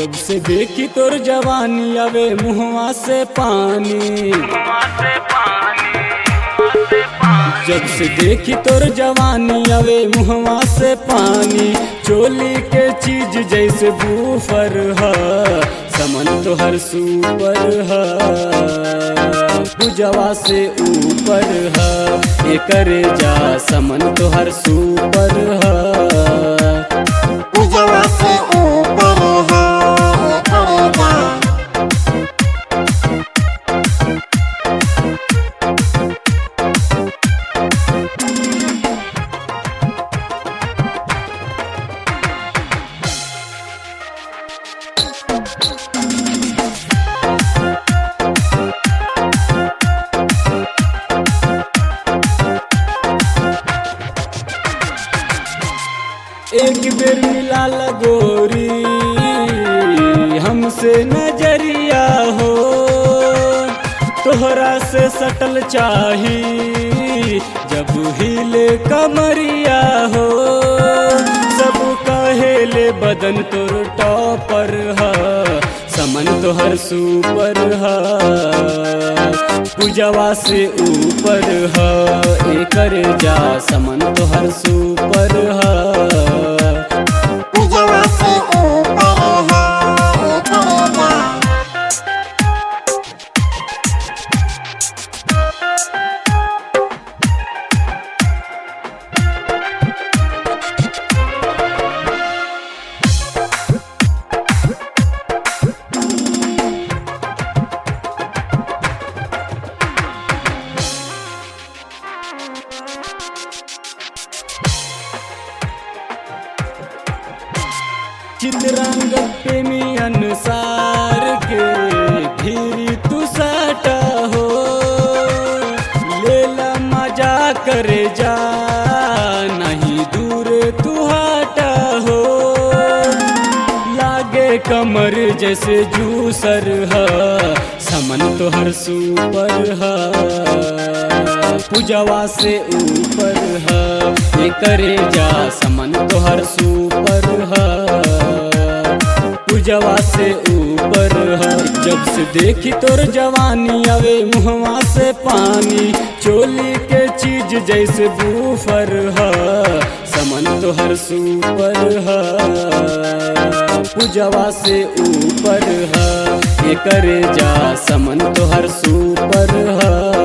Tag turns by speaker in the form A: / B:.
A: जब से देखी तोर जवानी आवे मुहवा से पानी, जब से देखी तोर जवानी आवे मुहवा से पानी। चोली के चीज जैसे बूफर है, समन तो हर सुपर है, भुजवा से ऊपर है, ये करे जा समन तो हर सुपर है,
B: भुजवा से ऊपर है, ये करे जा।
A: एक बेर मिला लगोरी हमसे नजरिया हो, तोहरा से सटल चाही जब हिले कमरिया हो। सब कहेले बदन तोर टॉपर है, समन तोहर सुपर है, पूजवा से ऊपर है, ये करे जा समन तोहर सुपर है,
B: भुजवा से ऊपर है, ये करे जा।
A: चित्रंग प्रेमी अनुसार के धीरी तू साटा हो, लेला मजा करे जा नहीं दूर तू हटा हो। लागे कमर जैसे जूसर है, समन तो हर सुपर है, पूजवा से ऊपर है, ये करे जा समन तो हर सुपर है, पूजवा से ऊपर है। जब से देखी तोर जवानी आवे मुहवा से पानी। चोली के चीज जैसे बूफर है, समन तो हर सुपर है, पूजवा से ऊपर है, ये करे जा समन तो हर सुपर है।